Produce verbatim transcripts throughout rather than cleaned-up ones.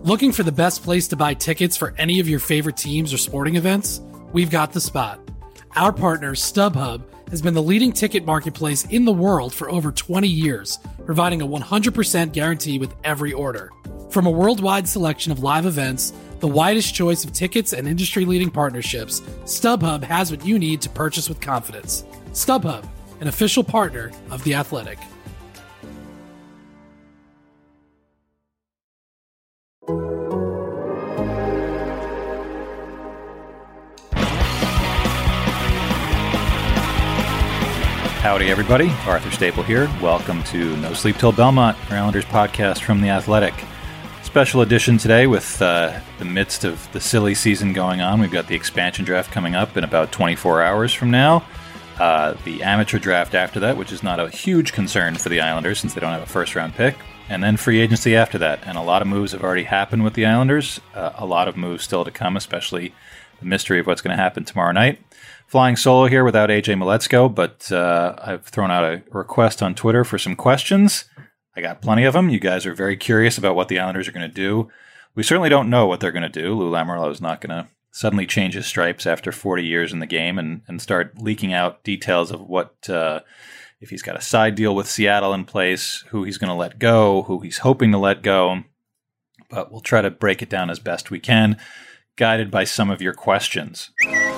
Looking for the best place to buy tickets for any of your favorite teams or sporting events? We've got the spot. Our partner, StubHub, has been the leading ticket marketplace in the world for over twenty years, providing a one hundred percent guarantee with every order. From a worldwide selection of live events, the widest choice of tickets and industry-leading partnerships, StubHub has what you need to purchase with confidence. StubHub, an official partner of The Athletic. Howdy, everybody. Arthur Staple here. Welcome to No Sleep Till Belmont, Islanders podcast from The Athletic. Special edition today with uh, the midst of the silly season going on. We've got the expansion draft coming up in about twenty-four hours from now. Uh, the amateur draft after that, which is not a huge concern for the Islanders since they don't have a first-round pick. And then free agency after that. And a lot of moves have already happened with the Islanders. Uh, a lot of moves still to come, especially the mystery of what's going to happen tomorrow night. Flying solo here without A J Mleczko, but uh, I've thrown out a request on Twitter for some questions. I got plenty of them. You guys are very curious about what the Islanders are going to do. We certainly don't know what they're going to do. Lou Lamoriello is not going to suddenly change his stripes after forty years in the game and, and start leaking out details of what, uh, if he's got a side deal with Seattle in place, who he's going to let go, who he's hoping to let go. But we'll try to break it down as best we can, guided by some of your questions.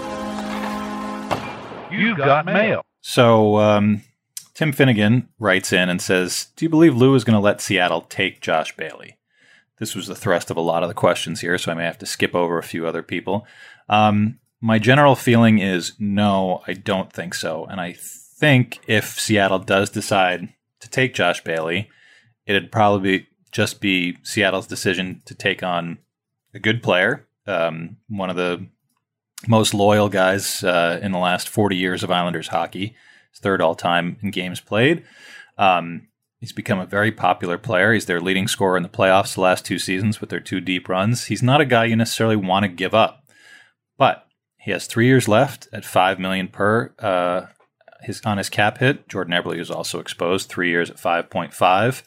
You've got mail. So um, Tim Finnegan writes in and says, do you believe Lou is going to let Seattle take Josh Bailey? This was the thrust of a lot of the questions here, so I may have to skip over a few other people. Um, my general feeling is no, I don't think so. And I think if Seattle does decide to take Josh Bailey, it'd probably just be Seattle's decision to take on a good player, um, one of the most loyal guys uh, in the last forty years of Islanders hockey. His third all-time in games played. Um, he's become a very popular player. He's their leading scorer in the playoffs the last two seasons with their two deep runs. He's not a guy you necessarily want to give up, but he has three years left at five million dollars per uh, his on his cap hit. Jordan Eberle is also exposed, three years at five point five.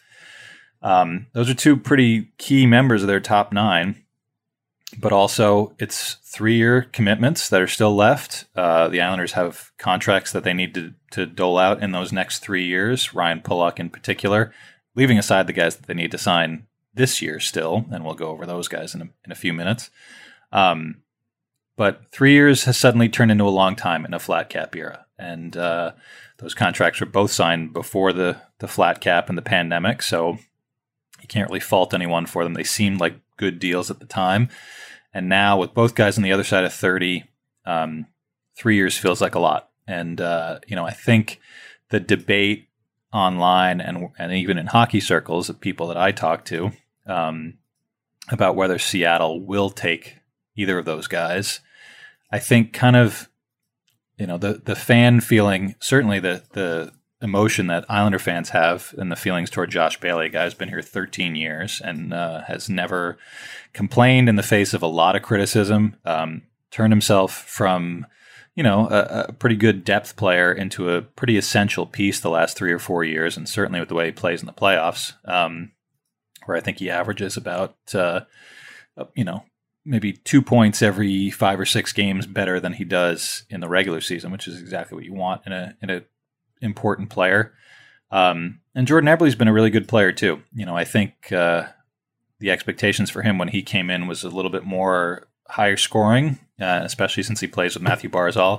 Um, those are two pretty key members of their top nine. But also, it's three-year commitments that are still left. Uh, the Islanders have contracts that they need to, to dole out in those next three years, Ryan Pulock in particular, leaving aside the guys that they need to sign this year still, and we'll go over those guys in a, in a few minutes. Um, but three years has suddenly turned into a long time in a flat cap era, and uh, those contracts were both signed before the, the flat cap and the pandemic, so you can't really fault anyone for them. They seemed like good deals at the time. And now with both guys on the other side of thirty, um, three years feels like a lot. And, uh, you know, I think the debate online and and even in hockey circles of people that I talk to um, about whether Seattle will take either of those guys, I think kind of, you know, the, the fan feeling, certainly the, the emotion that Islander fans have and the feelings toward Josh Bailey, a guy who's been here thirteen years and uh, has never complained in the face of a lot of criticism, um, turned himself from, you know, a, a pretty good depth player into a pretty essential piece the last three or four years, and certainly with the way he plays in the playoffs, um, where I think he averages about, uh, you know, maybe two points every five or six games better than he does in the regular season, which is exactly what you want in a in a important player. Um, and Jordan Eberle's been a really good player too. You know, I think uh, the expectations for him when he came in was a little bit more higher scoring, uh, especially since he plays with Matthew Barzal.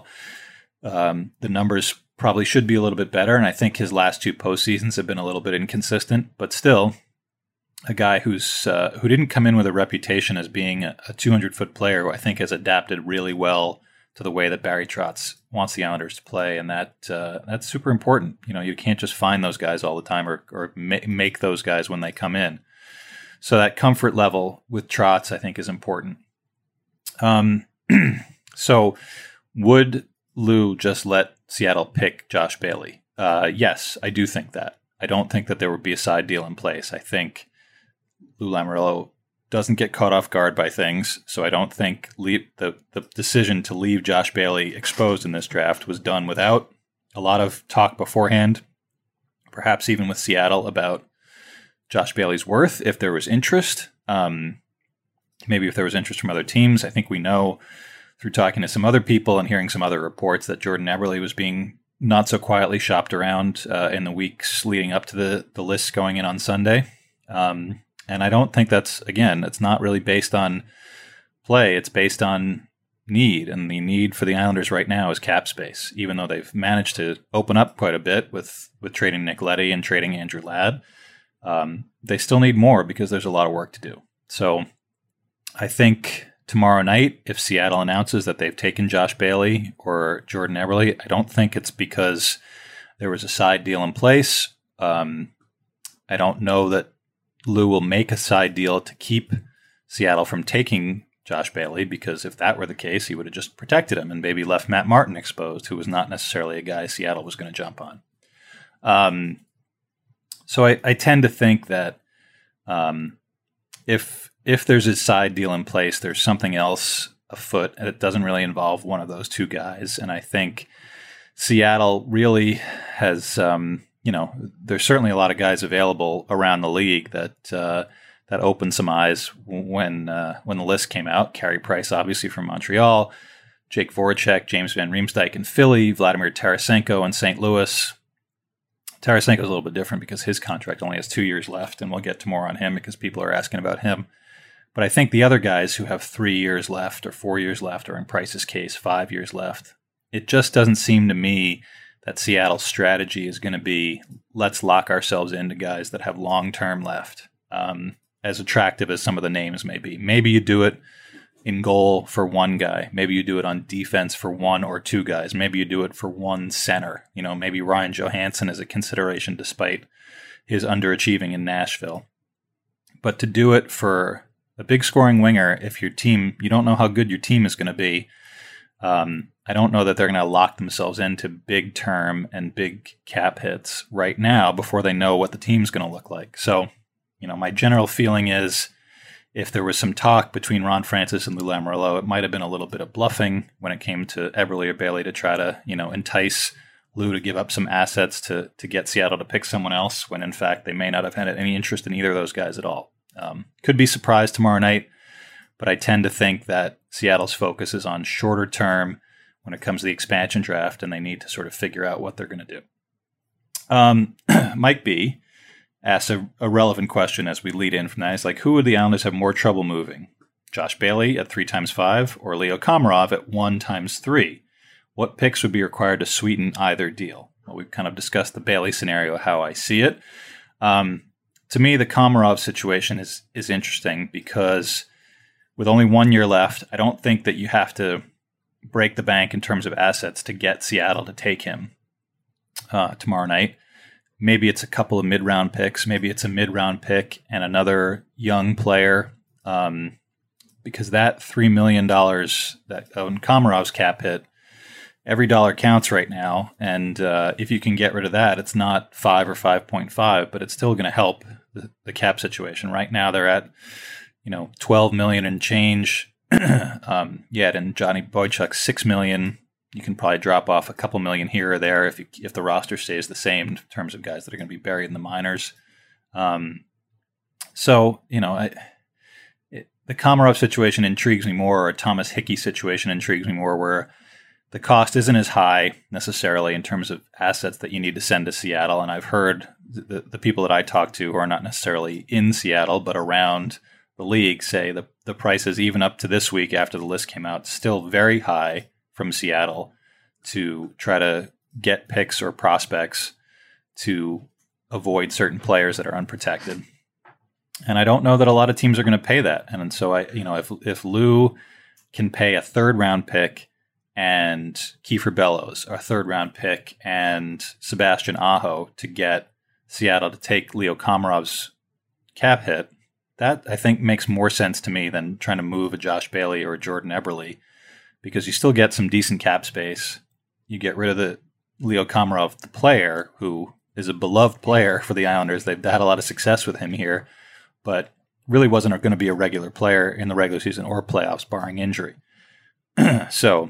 Um, the numbers probably should be a little bit better, and I think his last two postseasons have been a little bit inconsistent, but still a guy who's uh, who didn't come in with a reputation as being a two hundred foot player who I think has adapted really well to the way that Barry Trotz wants the Islanders to play, and that uh, that's super important. You know, you can't just find those guys all the time or, or ma- make those guys when they come in. So that comfort level with Trotz, I think, is important. Um, so would Lou just let Seattle pick Josh Bailey? Uh, yes, I do think that. I don't think that there would be a side deal in place. I think Lou Lamoriello doesn't get caught off guard by things, so I don't think leave, the, the decision to leave Josh Bailey exposed in this draft was done without a lot of talk beforehand, perhaps even with Seattle about Josh Bailey's worth, if there was interest. Um, maybe if there was interest from other teams. I think we know through talking to some other people and hearing some other reports that Jordan Eberle was being not so quietly shopped around uh, in the weeks leading up to the, the list going in on Sunday. Um, and I don't think that's, again, it's not really based on play. It's based on need. And the need for the Islanders right now is cap space, even though they've managed to open up quite a bit with, with trading Nick Leddy and trading Andrew Ladd. Um, they still need more because there's a lot of work to do. So I think tomorrow night, if Seattle announces that they've taken Josh Bailey or Jordan Eberle, I don't think it's because there was a side deal in place. Um, I don't know that Lou will make a side deal to keep Seattle from taking Josh Bailey, because if that were the case, he would have just protected him and maybe left Matt Martin exposed, who was not necessarily a guy Seattle was going to jump on. Um, so I, I tend to think that um, if if there's a side deal in place, there's something else afoot, and it doesn't really involve one of those two guys. And I think Seattle really has, um, you know, there's certainly a lot of guys available around the league that uh, that opened some eyes when uh, when the list came out. Carey Price, obviously from Montreal, Jake Voracek, James Van Riemsdyk in Philly, Vladimir Tarasenko in Saint Louis. Tarasenko is a little bit different because his contract only has two years left, and we'll get to more on him because people are asking about him. But I think the other guys who have three years left or four years left, or in Price's case, five years left, it just doesn't seem to me that Seattle's strategy is going to be, let's lock ourselves into guys that have long-term left, um, as attractive as some of the names may be. Maybe you do it in goal for one guy. Maybe you do it on defense for one or two guys. Maybe you do it for one center. You know, maybe Ryan Johansson is a consideration despite his underachieving in Nashville. But to do it for a big scoring winger, if your team, you don't know how good your team is going to be, um, I don't know that they're going to lock themselves into big term and big cap hits right now before they know what the team's going to look like. So, you know, my general feeling is if there was some talk between Ron Francis and Lou Lamoriello, it might have been a little bit of bluffing when it came to Eberle or Bailey to try to, you know, entice Lou to give up some assets to to get Seattle to pick someone else, when in fact they may not have had any interest in either of those guys at all. Um, could be surprised tomorrow night, but I tend to think that Seattle's focus is on shorter term when it comes to the expansion draft, and they need to sort of figure out what they're going to do. Um, Mike B asks a, a relevant question as we lead in from that. It's like, who would the Islanders have more trouble moving? Josh Bailey at three times five or Leo Komarov at one times three? What picks would be required to sweeten either deal? Well, we've kind of discussed the Bailey scenario, how I see it. Um, to me, the Komarov situation is is interesting because with only one year left, I don't think that you have to break the bank in terms of assets to get Seattle to take him uh, tomorrow night. Maybe it's a couple of mid-round picks. Maybe it's a mid-round pick and another young player, um, because that three million dollars that on Komarov's cap hit, every dollar counts right now. And uh, if you can get rid of that, it's not five or five point five, but it's still going to help the, the cap situation. Right now they're at, you know, twelve million dollars and change. um, yet in Johnny Boychuk's six million dollars. You can probably drop off a couple million here or there if you, if the roster stays the same in terms of guys that are going to be buried in the minors. Um, so, you know, I, it, the Komarov situation intrigues me more, or a Thomas Hickey situation intrigues me more, where the cost isn't as high necessarily in terms of assets that you need to send to Seattle. And I've heard the, the people that I talk to who are not necessarily in Seattle but around the league say the, the prices, even up to this week after the list came out, still very high from Seattle to try to get picks or prospects to avoid certain players that are unprotected. And I don't know that a lot of teams are going to pay that. And so I, you know, if if Lou can pay a third round pick and Kiefer Bellows, a third round pick, and Sebastian Aho to get Seattle to take Leo Komarov's cap hit, that I think makes more sense to me than trying to move a Josh Bailey or a Jordan Eberle, because you still get some decent cap space. You get rid of the Leo Komarov, the player, who is a beloved player for the Islanders. They've had a lot of success with him here, but really wasn't going to be a regular player in the regular season or playoffs, barring injury. so,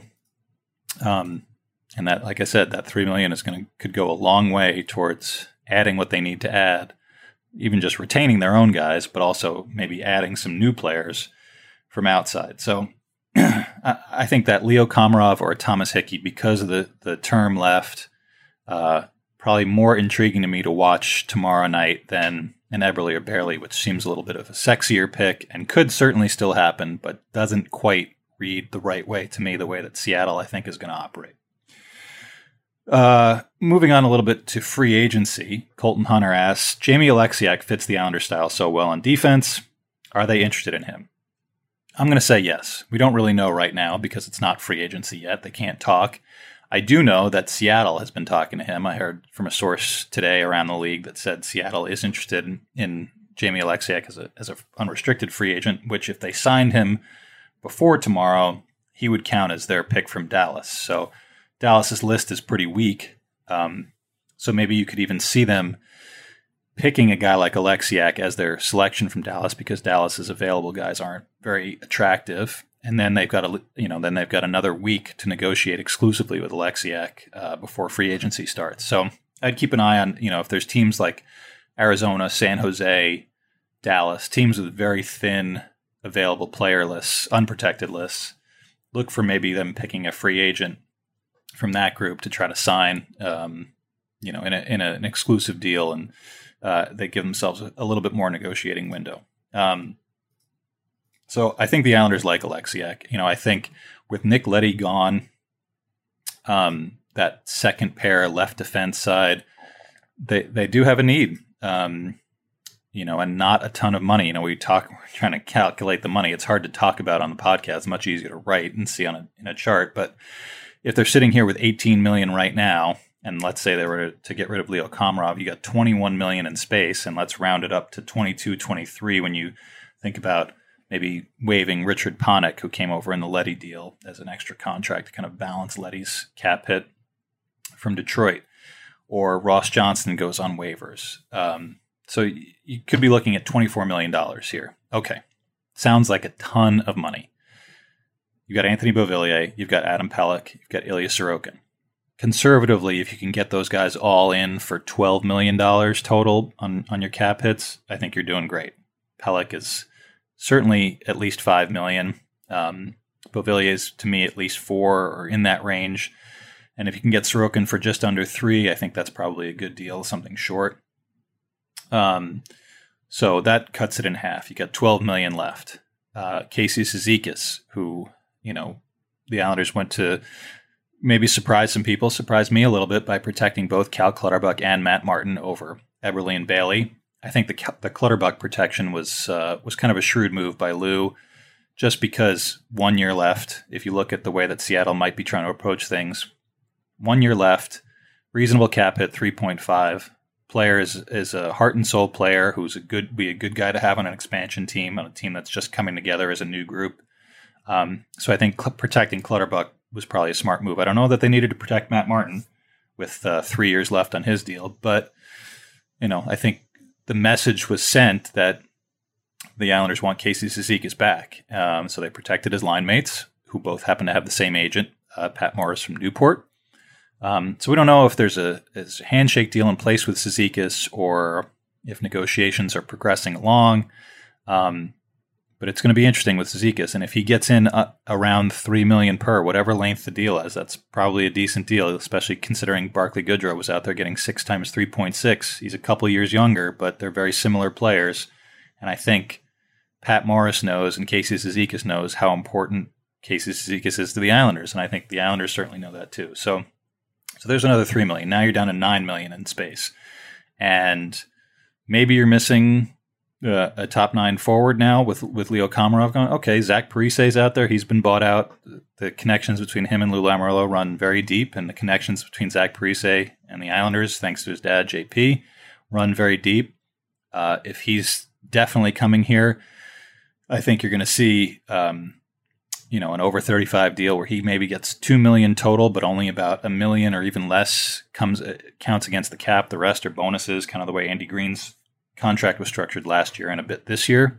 um, and that, like I said, that three million dollars is going to could go a long way towards adding what they need to add, even just retaining their own guys, but also maybe adding some new players from outside. So I, I think that Leo Komarov or Thomas Hickey, because of the, the term left, uh, probably more intriguing to me to watch tomorrow night than an Eberle or Bailey, which seems a little bit of a sexier pick and could certainly still happen, but doesn't quite read the right way to me, the way that Seattle, I think, is going to operate. Uh, moving on a little bit to free agency, Colton Hunter asks, Jamie Oleksiak fits the Islander style so well on defense. Are they interested in him? I'm going to say yes. We don't really know right now because it's not free agency yet. They can't talk. I do know that Seattle has been talking to him. I heard from a source today around the league that said Seattle is interested in, in Jamie Oleksiak as a as an unrestricted free agent, which if they signed him before tomorrow, he would count as their pick from Dallas. So Dallas's list is pretty weak. Um, so maybe you could even see them picking a guy like Oleksiak as their selection from Dallas because Dallas's available guys aren't very attractive. And then they've got a, you know, then they've got another week to negotiate exclusively with Oleksiak uh, before free agency starts. So I'd keep an eye on, you know, if there's teams like Arizona, San Jose, Dallas, teams with very thin available player lists, unprotected lists, look for maybe them picking a free agent from that group to try to sign, um, you know, in, a, in a, an exclusive deal, and uh, they give themselves a, a little bit more negotiating window. Um, so I think the Islanders like Oleksiak. You know, I think with Nick Leddy gone, um, that second pair left defense side, they they do have a need. Um, you know, and not a ton of money. You know, we talk, we're trying to calculate the money. It's hard to talk about on the podcast. It's much easier to write and see on a in a chart, but if they're sitting here with eighteen million dollars right now, and let's say they were to get rid of Leo Komarov, you got twenty-one million dollars in space, and let's round it up to twenty-two, twenty-three when you think about maybe waiving Richard Panik, who came over in the Leddy deal as an extra contract to kind of balance Leddy's cap hit from Detroit, or Ross Johnston goes on waivers. Um, so you could be looking at twenty-four million dollars here. Okay, sounds like a ton of money. You've got Anthony Beauvillier, you've got Adam Pelech, you've got Ilya Sorokin. Conservatively, if you can get those guys all in for twelve million dollars total on, on your cap hits, I think you're doing great. Pelech is certainly at least five million dollars. Um, Beauvillier is, to me, at least four or in that range. And if you can get Sorokin for just under three, I think that's probably a good deal, something short. Um, so that cuts it in half. You got twelve million dollars left. Uh, Casey Cizikas, who... You know, the Islanders went to maybe surprise some people, surprised me a little bit by protecting both Cal Clutterbuck and Matt Martin over Eberle and Bailey. I think the the Clutterbuck protection was uh, was kind of a shrewd move by Lou, just because one year left. If you look at the way that Seattle might be trying to approach things, one year left, reasonable cap hit three point five. Player is, is a heart and soul player who's a good be a good guy to have on an expansion team, on a team that's just coming together as a new group. Um, so I think cl- protecting Clutterbuck was probably a smart move. I don't know that they needed to protect Matt Martin with uh, three years left on his deal, but you know, I think the message was sent that the Islanders want Casey Cizikas back. Um, so they protected his line mates, who both happen to have the same agent, uh, Pat Morris from Newport. Um, so we don't know if there's a, there's a handshake deal in place with Cizikas or if negotiations are progressing along. Um, But it's going to be interesting with Cizikas, and if he gets in uh, around three million dollars per, whatever length the deal is, that's probably a decent deal, especially considering Barclay Goodrow was out there getting six times three point six. He's a couple years younger, but they're very similar players, and I think Pat Morris knows and Casey Cizikas knows how important Casey Cizikas is to the Islanders, and I think the Islanders certainly know that too. So, so there's another three million dollars. Now you're down to nine million dollars in space, and maybe you're missing Uh, a top nine forward now with with Leo Komarov going. Okay, Zach Parise's out there. He's been bought out. The connections between him and Lou Lamoriello run very deep, and the connections between Zach Parise and the Islanders, thanks to his dad, J P, run very deep. Uh, if he's definitely coming here, I think you're going to see, um, you know, an over thirty-five deal where he maybe gets two million dollars total, but only about a million or even less comes uh, counts against the cap. The rest are bonuses, kind of the way Andy Green's contract was structured last year and a bit this year.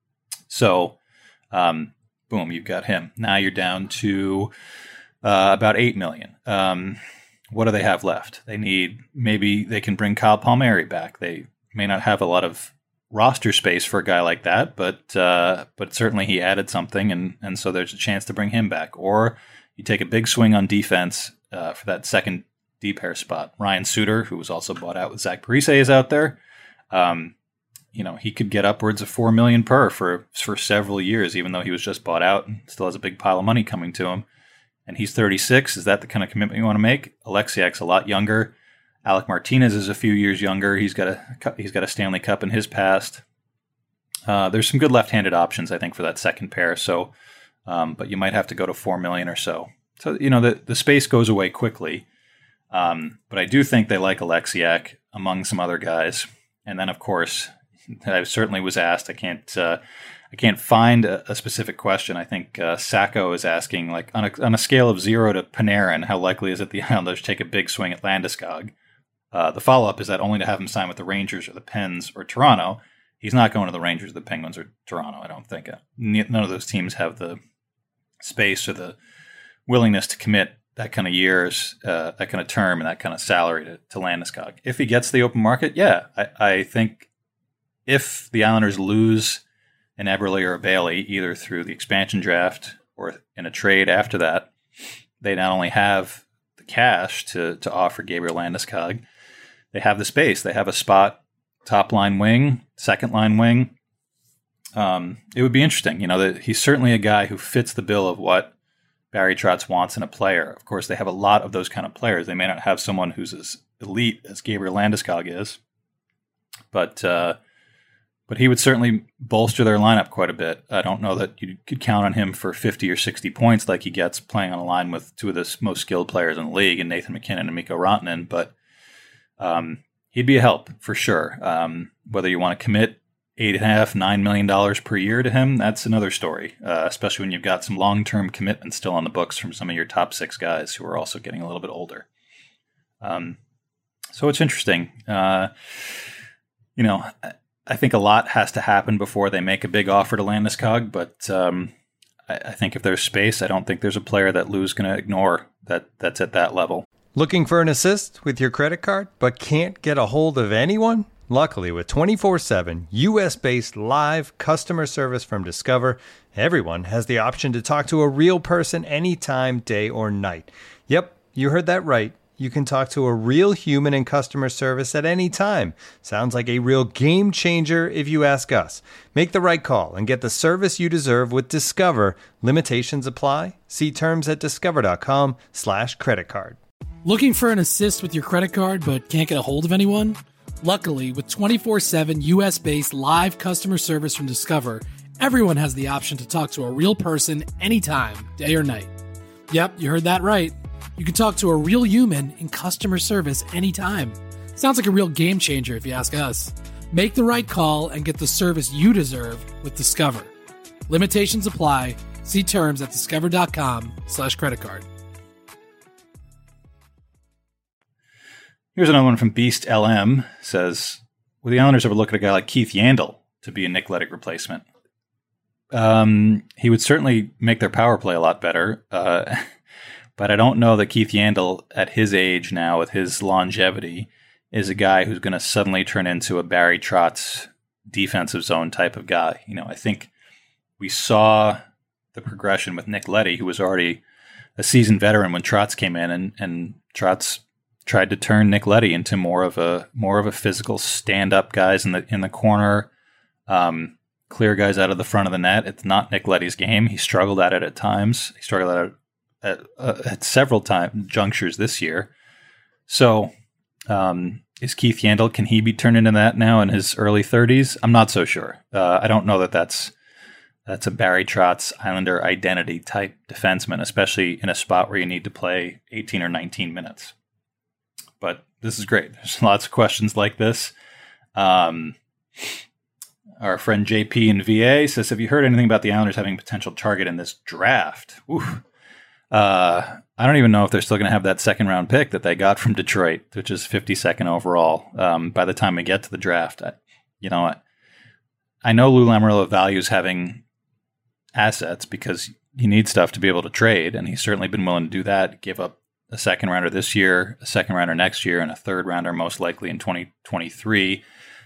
So, um, boom, you've got him. Now you're down to uh, about eight million dollars. Um, what do they have left? They need, maybe they can bring Kyle Palmieri back. They may not have a lot of roster space for a guy like that, but uh, but certainly he added something, and, and so there's a chance to bring him back. Or you take a big swing on defense uh, for that second D pair spot. Ryan Suter, who was also bought out with Zach Parise, is out there. Um, you know, he could get upwards of four million per for for several years, even though he was just bought out and still has a big pile of money coming to him. And he's thirty-six. Is that the kind of commitment you want to make? Alexiak's a lot younger. Alec Martinez is a few years younger. He's got a he's got a Stanley Cup in his past. Uh, there's some good left-handed options, I think, for that second pair. So, um, but you might have to go to four million or so. So you know the the space goes away quickly. Um, but I do think they like Alexiak among some other guys. And then, of course, I certainly was asked. I can't uh, I can't find a, a specific question. I think uh, Sacco is asking, like, on a on a scale of zero to Panarin, how likely is it the Islanders take a big swing at Landeskog? Uh, the follow-up is that only to have him sign with the Rangers or the Pens or Toronto. He's not going to the Rangers, the Penguins, or Toronto, I don't think. None of those teams have the space or the willingness to commit that kind of years, uh, that kind of term, and that kind of salary to, to Landeskog. If he gets the open market, yeah. I, I think if the Islanders lose an Eberle or a Bailey, either through the expansion draft or in a trade after that, they not only have the cash to, to offer Gabriel Landeskog, they have the space. They have a spot, top line wing, second line wing. Um, it would be interesting. You know, that he's certainly a guy who fits the bill of what Barry Trotz wants in a player. Of course, they have a lot of those kind of players. They may not have someone who's as elite as Gabriel Landeskog is, but uh, but he would certainly bolster their lineup quite a bit. I don't know that you could count on him for fifty or sixty points like he gets playing on a line with two of the most skilled players in the league, and Nathan McKinnon and Mikko Rantanen, but Um, he'd be a help for sure. Um, whether you want to commit eight and a half, nine million dollars per year to him, that's another story. Uh, especially when you've got some long-term commitments still on the books from some of your top six guys who are also getting a little bit older. Um, so it's interesting. Uh, you know, I, I think a lot has to happen before they make a big offer to Landeskog, but um, I, I think if there's space, I don't think there's a player that Lou's going to ignore that that's at that level. Looking for an assist with your credit card, but can't get a hold of anyone? Luckily, with twenty-four seven U S-based live customer service from Discover, everyone has the option to talk to a real person anytime, day or night. Yep, you heard that right. You can talk to a real human in customer service at any time. Sounds like a real game changer if you ask us. Make the right call and get the service you deserve with Discover. Limitations apply. See terms at discover.com slash credit card. Looking for an assist with your credit card but can't get a hold of anyone? Luckily, with twenty-four seven U S-based live customer service from Discover, everyone has the option to talk to a real person anytime, day or night. Yep, you heard that right. You can talk to a real human in customer service anytime. Sounds like a real game changer if you ask us. Make the right call and get the service you deserve with Discover. Limitations apply. See terms at discover.com slash credit card. Here's another one from Beast L M. Says, would the Islanders ever look at a guy like Keith Yandle to be a Nick Leddick replacement? Um, he would certainly make their power play a lot better. Uh, but I don't know that Keith Yandle, at his age now, with his longevity, is a guy who's going to suddenly turn into a Barry Trotz defensive zone type of guy. You know, I think we saw the progression with Nick Leddy, who was already a seasoned veteran when Trotz came in, and, and Trotz tried to turn Nick Leddy into more of a more of a physical stand-up guys in the in the corner, um, clear guys out of the front of the net. It's not Nick Leddy's game. He struggled at it at times. He struggled at it at, uh, at several time junctures this year. So, um, is Keith Yandle, can he be turned into that now in his early thirties? I'm not so sure. Uh, I don't know that that's that's a Barry Trotz Islander identity type defenseman, especially in a spot where you need to play eighteen or nineteen minutes. But this is great. There's lots of questions like this. Um, our friend J P in V A says, have you heard anything about the Islanders having a potential target in this draft? Ooh. Uh, I don't even know if they're still going to have that second round pick that they got from Detroit, which is fifty-second overall. Um, by the time we get to the draft, I, you know, I, I know Lou Lamoriello values having assets because you need stuff to be able to trade, and he's certainly been willing to do that, give up a second rounder this year, a second rounder next year, and a third rounder most likely in twenty twenty-three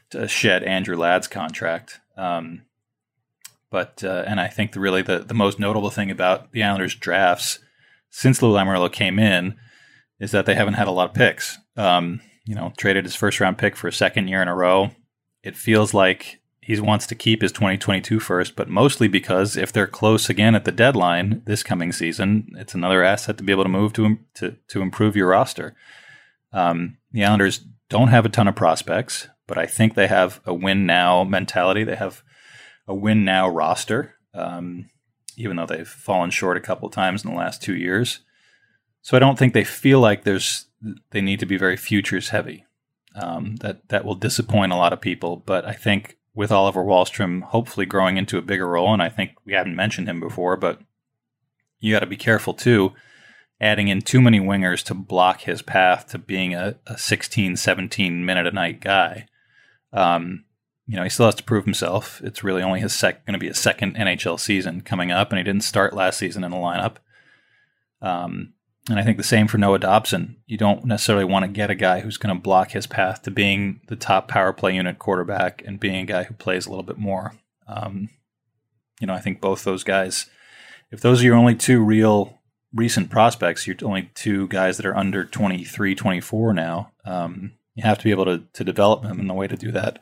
to shed Andrew Ladd's contract. Um, but uh, and I think the, really the, the most notable thing about the Islanders drafts since Lou Lamoriello came in is that they haven't had a lot of picks. Um, you know, traded his first round pick for a second year in a row. It feels like he wants to keep his twenty twenty-two first, but mostly because if they're close again at the deadline this coming season, it's another asset to be able to move to to, to improve your roster. Um, the Islanders don't have a ton of prospects, but I think they have a win now mentality. They have a win now roster, um, even though they've fallen short a couple of times in the last two years. So I don't think they feel like there's they need to be very futures heavy. Um, that that will disappoint a lot of people. But I think with Oliver Wahlstrom hopefully growing into a bigger role, and I think we haven't mentioned him before, but you got to be careful too, adding in too many wingers to block his path to being a, a sixteen, seventeen minute a night guy. Um, you know, he still has to prove himself. It's really only his sec- going to be a second N H L season coming up, and he didn't start last season in the lineup. Um, and I think the same for Noah Dobson. You don't necessarily want to get a guy who's going to block his path to being the top power play unit quarterback and being a guy who plays a little bit more. Um, you know, I think both those guys, if those are your only two real recent prospects, you're only two guys that are under twenty-three, twenty-four now, um, you have to be able to, to develop them. And the way to do that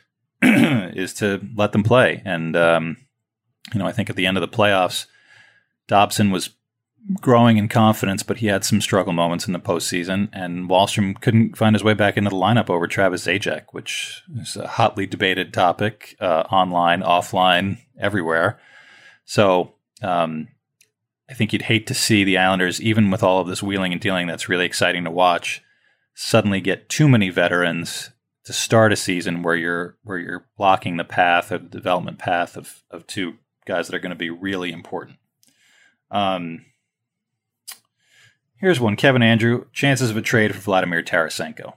is to let them play. And, um, you know, I think at the end of the playoffs, Dobson was growing in confidence, but he had some struggle moments in the postseason, and Wahlstrom couldn't find his way back into the lineup over Travis Zajac, which is a hotly debated topic, uh, online, offline, everywhere. So um, I think you'd hate to see the Islanders, even with all of this wheeling and dealing that's really exciting to watch, suddenly get too many veterans to start a season where you're where you're blocking the path or the development path of, of two guys that are going to be really important. Um, Here's one. Kevin Andrew, chances of a trade for Vladimir Tarasenko.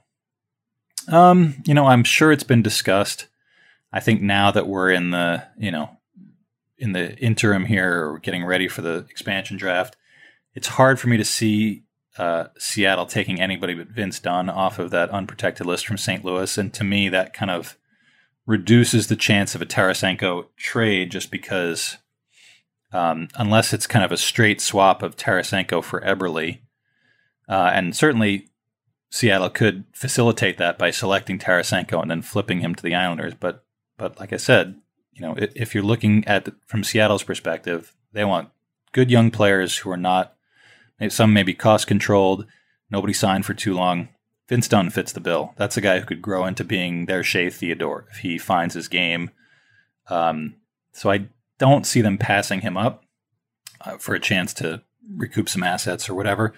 Um, you know, I'm sure it's been discussed. I think now that we're in the, you know, in the interim here, or getting ready for the expansion draft, it's hard for me to see uh, Seattle taking anybody but Vince Dunn off of that unprotected list from Saint Louis. And to me, that kind of reduces the chance of a Tarasenko trade just because um, unless it's kind of a straight swap of Tarasenko for Eberle, Uh, and certainly Seattle could facilitate that by selecting Tarasenko and then flipping him to the Islanders. But but like I said, you know, if, if you're looking at from Seattle's perspective, they want good young players who are not, some may be cost controlled, nobody signed for too long. Vince Dunn fits the bill. That's a guy who could grow into being their Shea Theodore if he finds his game. Um, so I don't see them passing him up uh, for a chance to recoup some assets or whatever.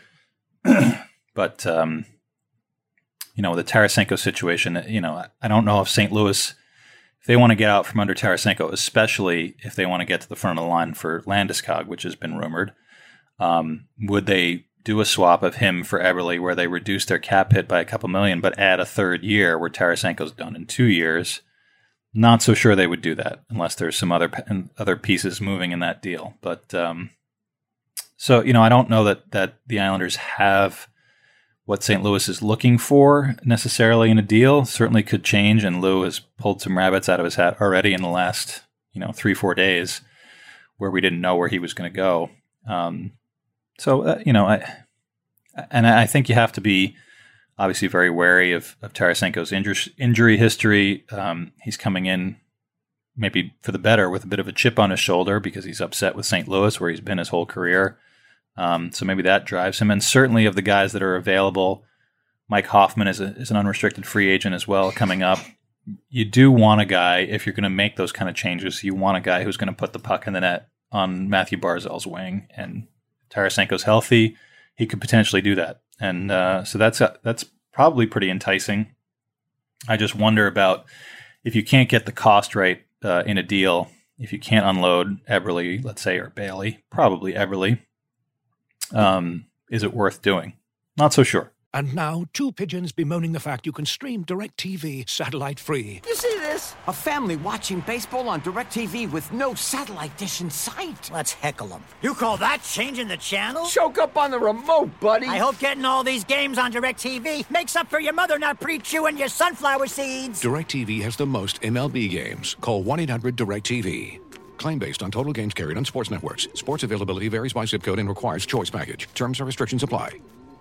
But, um, you know, the Tarasenko situation, you know, I don't know if Saint Louis, if they want to get out from under Tarasenko, especially if they want to get to the front of the line for Landeskog, which has been rumored, um, would they do a swap of him for Eberle where they reduce their cap hit by a couple million, but add a third year where Tarasenko's done in two years? Not so sure they would do that unless there's some other other pieces moving in that deal. But, um, So, you know, I don't know that, that the Islanders have what Saint Louis is looking for necessarily in a deal. Certainly could change, and Lou has pulled some rabbits out of his hat already in the last, you know, three, four days where we didn't know where he was going to go. Um, so, uh, you know, I and I think you have to be obviously very wary of, of Tarasenko's injury, injury history. Um, he's coming in maybe for the better with a bit of a chip on his shoulder because he's upset with Saint Louis where he's been his whole career. Um, so maybe that drives him. And certainly of the guys that are available, Mike Hoffman is, a, is an unrestricted free agent as well coming up. You do want a guy, if you're going to make those kind of changes, you want a guy who's going to put the puck in the net on Matthew Barzal's wing. And Tarasenko's healthy, he could potentially do that. And uh, so that's a, that's probably pretty enticing. I just wonder about if you can't get the cost right uh, in a deal, if you can't unload Eberle, let's say, or Bailey, probably Eberle, um, is it worth doing? Not so sure. And now, two pigeons bemoaning the fact you can stream DirecTV satellite-free. You see this? A family watching baseball on DirecTV with no satellite dish in sight. Let's heckle them. You call that changing the channel? Choke up on the remote, buddy. I hope getting all these games on DirecTV makes up for your mother not pre-chewing your sunflower seeds. DirecTV has the most M L B games. Call one eight hundred direct T V. Claim based on total games carried on sports networks. Sports availability varies by zip code and requires choice package. Terms and restrictions apply.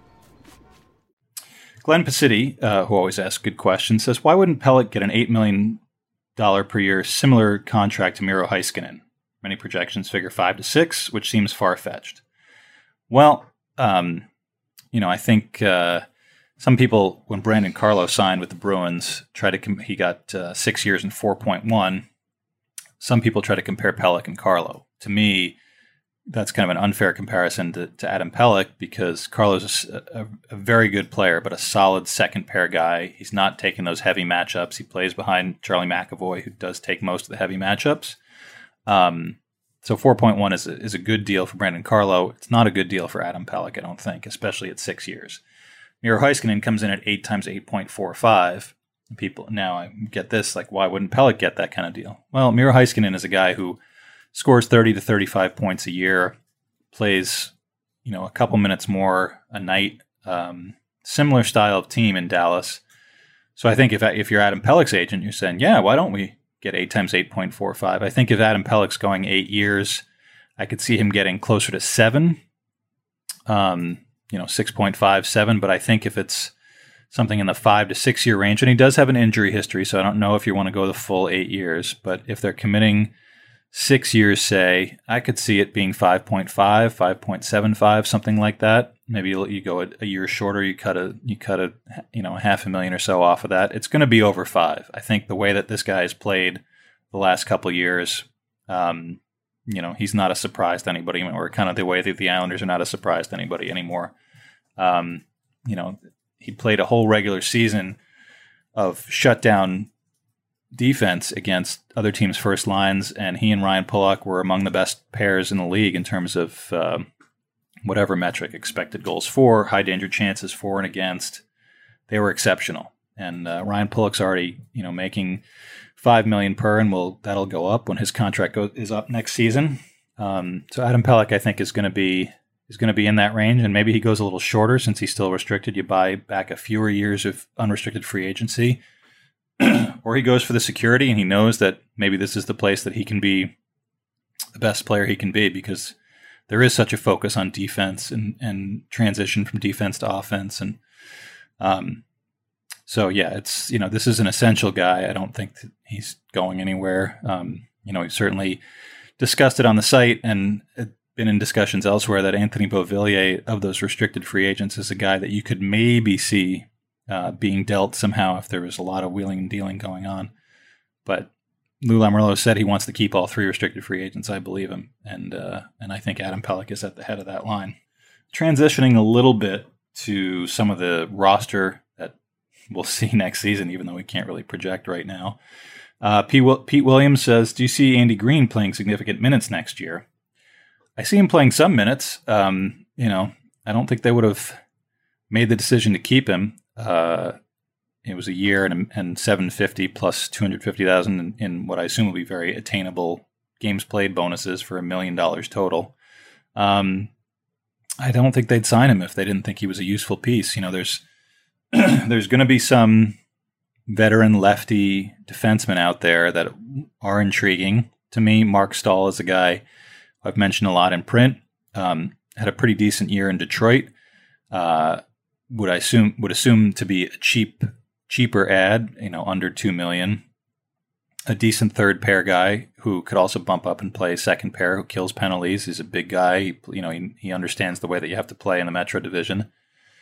Glenn Pacitti, uh, who always asks good questions, says, why wouldn't Pelech get an eight million dollars per year similar contract to Miro Heiskanen? Many projections figure five to six, which seems far-fetched. Well, um, you know, I think uh, some people, when Brandon Carlo signed with the Bruins, tried to com- he got uh, six years and four point one. Some people try to compare Pelech and Carlo. To me, that's kind of an unfair comparison to, to Adam Pelech because Carlo's a, a, a very good player, but a solid second pair guy. He's not taking those heavy matchups. He plays behind Charlie McAvoy, who does take most of the heavy matchups. Um, so four point one is a, is a good deal for Brandon Carlo. It's not a good deal for Adam Pelech, I don't think, especially at six years. Miro Heiskanen comes in at eight times eight point four five. People now I get this, like, why wouldn't Pelech get that kind of deal? Well, Miro Heiskanen is a guy who scores thirty to thirty-five points a year, plays, you know, a couple minutes more a night, um, similar style of team in Dallas. So I think if if you're Adam Pelech's agent, you're saying, yeah, why don't we get eight times eight point four five? I think if Adam Pelech's going eight years, I could see him getting closer to seven, um, you know, six point five, seven. But I think if it's something in the five to six year range, and he does have an injury history, so I don't know if you want to go the full eight years, but if they're committing six years, say, I could see it being five point five, five point seven five, something like that. Maybe you, you go a, a year shorter, you cut a you cut a you know a half a million or so off of that. It's going to be over five. I think the way that this guy has played the last couple of years, um, you know, he's not a surprise to anybody, or kind of the way that the Islanders are not a surprise to anybody anymore. Um, you know, he played a whole regular season of shutdown defense against other teams' first lines, and he and Ryan Pulock were among the best pairs in the league in terms of uh, whatever metric, expected goals for, high danger chances for and against. They were exceptional, and uh, Ryan Pulock's already, you know, making five million per, and will that'll go up when his contract goes, is up next season. Um, so Adam Pelech, I think, is going to be is going to be in that range, and maybe he goes a little shorter since he's still restricted. You buy back a fewer years of unrestricted free agency. Or he goes for the security and he knows that maybe this is the place that he can be the best player he can be, because there is such a focus on defense and, and transition from defense to offense. And um, so, yeah, it's, you know, this is an essential guy. I don't think that he's going anywhere. Um, you know, he certainly discussed it on the site and been in discussions elsewhere that Anthony Beauvillier of those restricted free agents is a guy that you could maybe see Uh, being dealt somehow if there was a lot of wheeling and dealing going on. But Lou Lamoriello said he wants to keep all three restricted free agents. I believe him. And uh, and I think Adam Pelech is at the head of that line. Transitioning a little bit to some of the roster that we'll see next season, even though we can't really project right now. Uh, P- Pete Williams says, do you see Andy Green playing significant minutes next year? I see him playing some minutes. Um, you know, I don't think they would have made the decision to keep him. Uh, it was a year and, and seven hundred fifty plus two hundred fifty thousand in, in what I assume will be very attainable games played bonuses for a million dollars total. Um, I don't think they'd sign him if they didn't think he was a useful piece. You know, there's there's going to be some veteran lefty defensemen out there that are intriguing to me. Mark Stahl is a guy I've mentioned a lot in print. Um, had a pretty decent year in Detroit. Uh, would I assume would assume to be a cheap cheaper ad, you know, under two million. A decent third pair guy who could also bump up and play second pair, who kills penalties. He's a big guy. He, you know, he, he understands the way that you have to play in the Metro Division.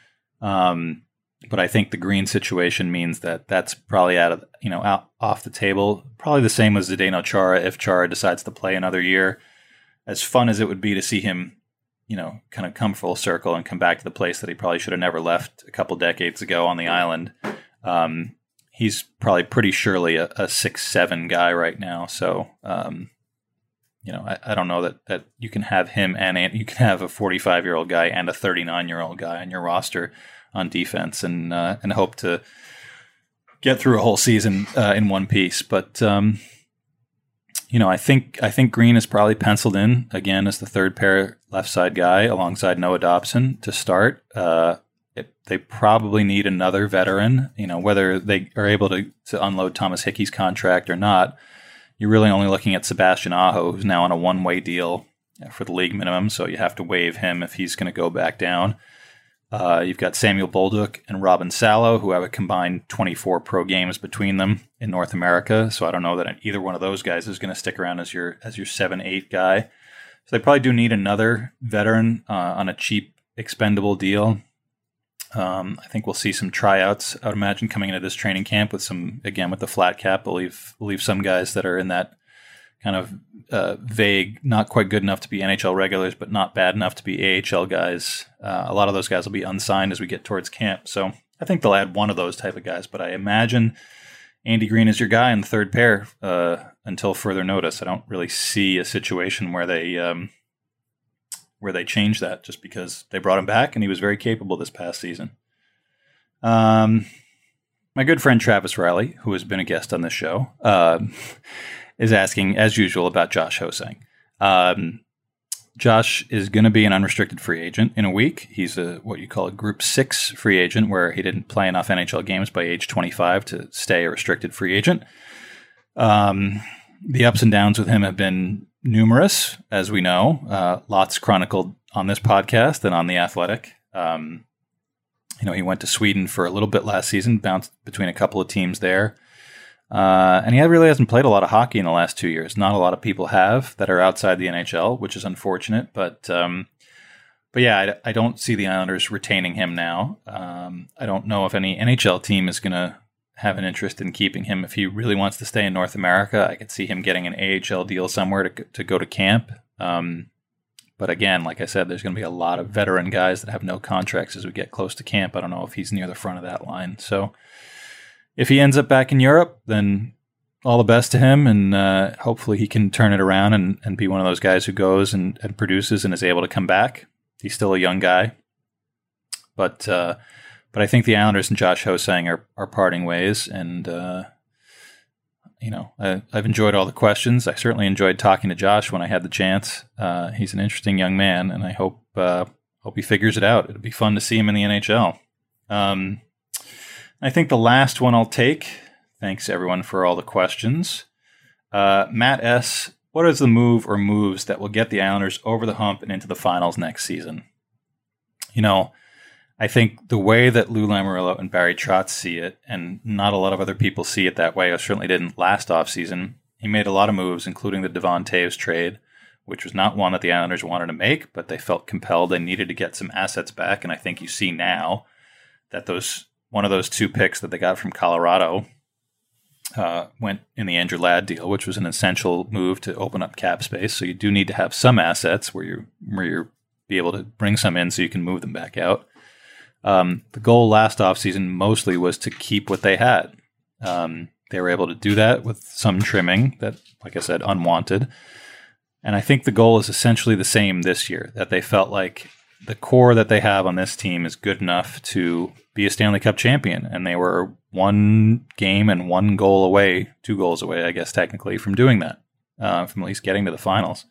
Um, but I think the Green situation means that that's probably out of, you know, out off the table. Probably the same as Zdeno Chara if Chara decides to play another year. As fun as it would be to see him, you know, kind of come full circle and come back to the place that he probably should have never left a couple decades ago on the island. Um, he's probably pretty surely a, a six seven guy right now. So, um, you know, I, I don't know that, that you can have him and you can have a forty-five-year-old guy and a thirty-nine-year-old guy on your roster on defense and uh, and hope to get through a whole season uh, in one piece. But um, you know, I think I think Green is probably penciled in again as the third pair left side guy alongside Noah Dobson to start. Uh, it, they probably need another veteran. You know, whether they are able to, to unload Thomas Hickey's contract or not, you're really only looking at Sebastian Aho, who's now on a one-way deal for the league minimum, so you have to waive him if he's going to go back down. Uh, you've got Samuel Bolduc and Robin Salo, who have a combined twenty-four pro games between them in North America. So I don't know that either one of those guys is going to stick around as your as your seven eight guy. So they probably do need another veteran uh, on a cheap, expendable deal. Um, I think we'll see some tryouts, I would imagine, coming into this training camp with some, again, with the flat cap. We'll leave, we'll leave some guys that are in that kind of uh, vague, not quite good enough to be N H L regulars, but not bad enough to be A H L guys. Uh, a lot of those guys will be unsigned as we get towards camp. So I think they'll add one of those type of guys, but I imagine Andy Green is your guy in the third pair uh, until further notice. I don't really see a situation where they um, where they change that just because they brought him back and he was very capable this past season. Um, my good friend Travis Riley, who has been a guest on this show, uh, is asking, as usual, about Josh Ho-Sang. Um, Josh is going to be an unrestricted free agent in a week. He's a what you call a Group six free agent, where he didn't play enough N H L games by age twenty-five to stay a restricted free agent. Um, the ups and downs with him have been numerous, as we know. Uh, lots chronicled on this podcast and on The Athletic. Um, you know, he went to Sweden for a little bit last season, bounced between a couple of teams there. Uh, and he really hasn't played a lot of hockey in the last two years. Not a lot of people have that are outside the N H L, which is unfortunate. But um, but yeah, I, I don't see the Islanders retaining him now. Um, I don't know if any N H L team is going to have an interest in keeping him. If he really wants to stay in North America, I could see him getting an A H L deal somewhere to to go to camp. Um, but again, like I said, there's going to be a lot of veteran guys that have no contracts as we get close to camp. I don't know if he's near the front of that line. So if he ends up back in Europe, then all the best to him, and uh, hopefully he can turn it around and, and be one of those guys who goes and, and produces and is able to come back. He's still a young guy. But uh, but I think the Islanders and Josh Ho-Sang are, are parting ways, and uh, you know, I, I've enjoyed all the questions. I certainly enjoyed talking to Josh when I had the chance. Uh, he's an interesting young man, and I hope uh, hope he figures it out. It'll be fun to see him in the N H L. Um, I think the last one I'll take. Thanks, everyone, for all the questions. Uh, Matt S., what is the move or moves that will get the Islanders over the hump and into the finals next season? You know, I think the way that Lou Lamoriello and Barry Trotz see it, and not a lot of other people see it that way, I certainly didn't last offseason, he made a lot of moves, including the Devon Toews trade, which was not one that the Islanders wanted to make, but they felt compelled. They needed to get some assets back, and I think you see now that those one of those two picks that they got from Colorado uh, went in the Andrew Ladd deal, which was an essential move to open up cap space. So you do need to have some assets where you're where you're be able to bring some in so you can move them back out. Um, the goal last offseason mostly was to keep what they had. Um, they were able to do that with some trimming that, like I said, unwanted. And I think the goal is essentially the same this year, that they felt like the core that they have on this team is good enough to be a Stanley Cup champion. And they were one game and one goal away, two goals away, I guess, technically, from doing that, uh, from at least getting to the finals.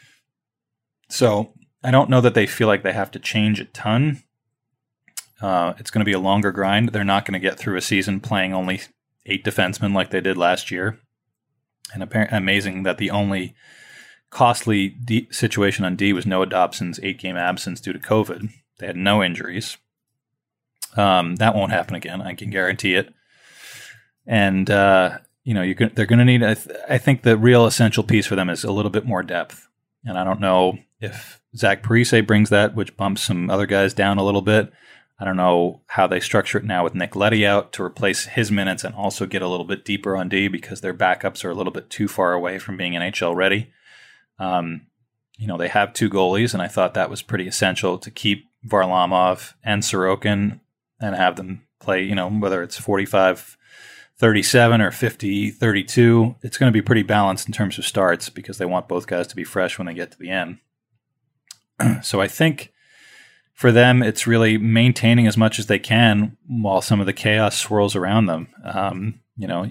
So I don't know that they feel like they have to change a ton. Uh, it's going to be a longer grind. They're not going to get through a season playing only eight defensemen like they did last year. And apparently, amazing that the only costly D situation on D was Noah Dobson's eight-game absence due to COVID. They had no injuries. Um, that won't happen again. I can guarantee it. And uh, you know, you can, they're going to need. I, th- I think the real essential piece for them is a little bit more depth. And I don't know if Zach Parise brings that, which bumps some other guys down a little bit. I don't know how they structure it now with Nick Leddy out to replace his minutes and also get a little bit deeper on D because their backups are a little bit too far away from being N H L ready. Um, you know, they have two goalies, and I thought that was pretty essential to keep Varlamov and Sorokin and have them play, you know, whether it's forty-five, thirty-seven or fifty thirty-two, it's going to be pretty balanced in terms of starts because they want both guys to be fresh when they get to the end. So I think for them, it's really maintaining as much as they can while some of the chaos swirls around them. Um, you know,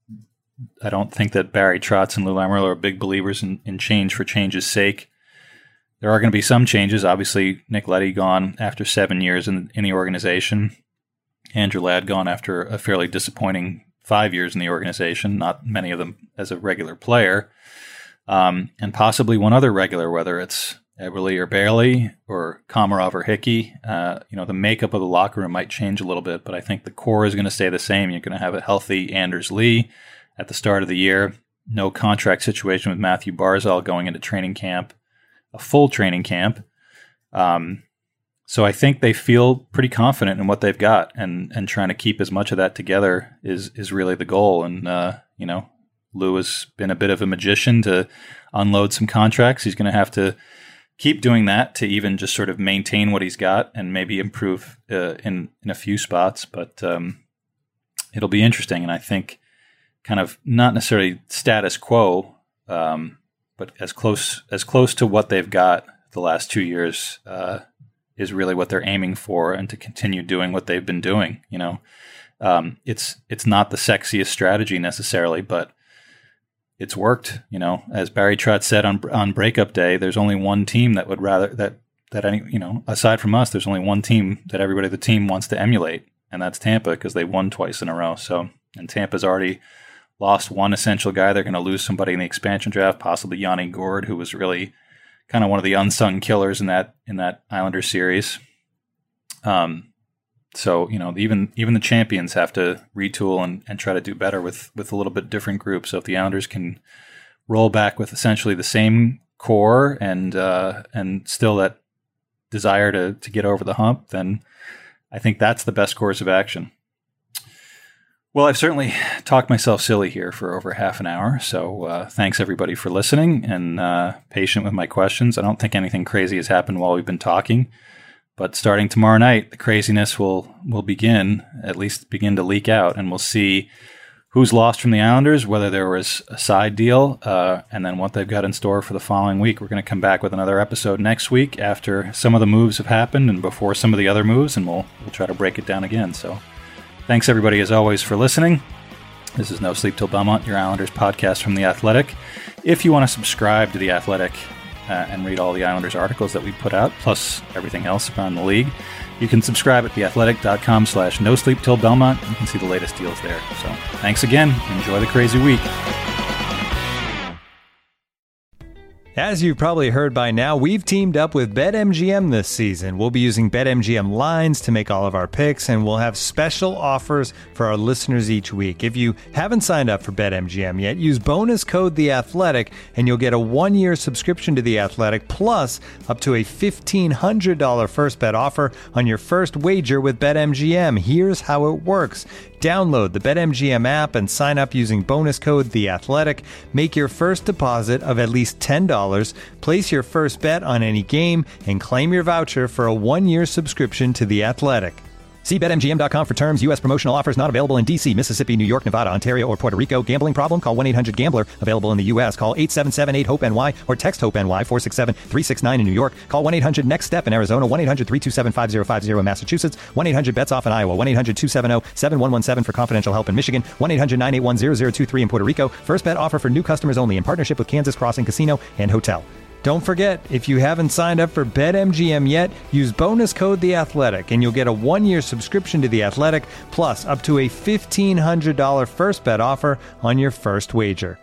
I don't think that Barry Trotz and Lou Lamoriello are big believers in, in change for change's sake. There are going to be some changes. Obviously, Nick Leddy gone after seven years in, in the organization. Andrew Ladd gone after a fairly disappointing five years in the organization, not many of them as a regular player. Um, and possibly one other regular, whether it's Eberle or Bailey or Komarov or Hickey. Uh, you know, the makeup of the locker room might change a little bit, but I think the core is going to stay the same. You're going to have a healthy Anders Lee at the start of the year. No contract situation with Matthew Barzal going into training camp, a full training camp. Um, so I think they feel pretty confident in what they've got, and and trying to keep as much of that together is is really the goal. And, uh, you know, Lou has been a bit of a magician to unload some contracts. He's going to have to keep doing that to even just sort of maintain what he's got and maybe improve uh, in, in a few spots. But um, it'll be interesting. And I think kind of not necessarily status quo, um, but as close as close to what they've got the last two years uh, is really what they're aiming for, and to continue doing what they've been doing. You know, um, it's it's not the sexiest strategy necessarily, but it's worked. You know, as Barry Trotz said on on breakup day, there's only one team that would rather that that any you know aside from us, there's only one team that everybody the team wants to emulate, and that's Tampa, because they won twice in a row. So, and Tampa's already lost one essential guy. They're going to lose somebody in the expansion draft, possibly Yanni Gourde, who was really kind of one of the unsung killers in that in that Islanders series. Um. So, you know, even even the champions have to retool and, and try to do better with, with a little bit different group. So if the Islanders can roll back with essentially the same core and uh, and still that desire to, to get over the hump, then I think that's the best course of action. Well, I've certainly talked myself silly here for over half an hour. So uh, thanks, everybody, for listening and uh, patient with my questions. I don't think anything crazy has happened while we've been talking. But starting tomorrow night, the craziness will will begin, at least begin to leak out, and we'll see who's lost from the Islanders, whether there was a side deal, uh, and then what they've got in store for the following week. We're going to come back with another episode next week after some of the moves have happened and before some of the other moves, and we'll we'll try to break it down again. So thanks, everybody, as always, for listening. This is No Sleep Till Belmont, your Islanders podcast from The Athletic. If you want to subscribe to The Athletic, Uh, and read all the Islanders articles that we put out, plus everything else around the league, you can subscribe at theathletic.com slash no sleep till Belmont. You can see the latest deals there. So thanks again. Enjoy the crazy week. As you've probably heard by now, we've teamed up with BetMGM this season. We'll be using BetMGM lines to make all of our picks, and we'll have special offers for our listeners each week. If you haven't signed up for BetMGM yet, use bonus code The Athletic, and you'll get a one-year subscription to The Athletic, plus up to a fifteen hundred dollars first bet offer on your first wager with BetMGM. Here's how it works. Download the BetMGM app and sign up using bonus code The Athletic. Make your first deposit of at least ten dollars. Place your first bet on any game and claim your voucher for a one-year subscription to The Athletic. See Bet M G M dot com for terms. U S promotional offers not available in D C, Mississippi, New York, Nevada, Ontario, or Puerto Rico. Gambling problem? Call one eight hundred gambler. Available in the U S. Call eight seven seven eight hope N Y or text HOPE-NY four six seven three six nine in New York. Call one eight hundred next step in Arizona. one eight hundred three two seven five zero five zero in Massachusetts. one eight hundred bets off in Iowa. one eight hundred two seven zero seven one one seven for confidential help in Michigan. one eight hundred nine eight one zero zero two three in Puerto Rico. First bet offer for new customers only in partnership with Kansas Crossing Casino and Hotel. Don't forget, if you haven't signed up for BetMGM yet, use bonus code The Athletic, and you'll get a one-year subscription to The Athletic, plus up to a fifteen hundred dollars first bet offer on your first wager.